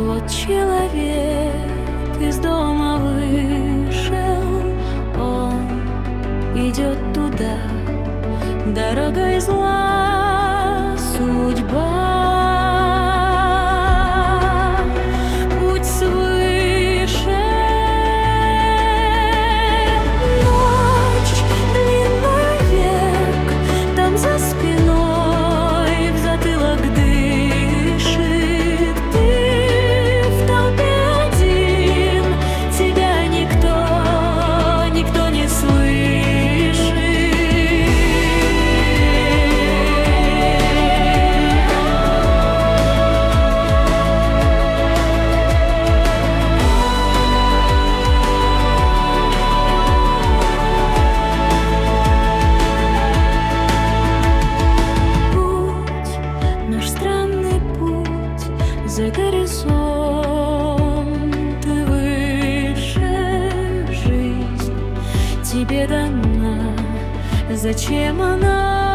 Вот человек из дома вышел, он идет туда, дорогой зла судьба. Путь свыше, ночь, длинный век, там за спиной в затылок дышит. Ты в толпе один, тебя никто не слышит. Наш странный путь за горизонт и выше. Жизнь тебе дана, зачем она?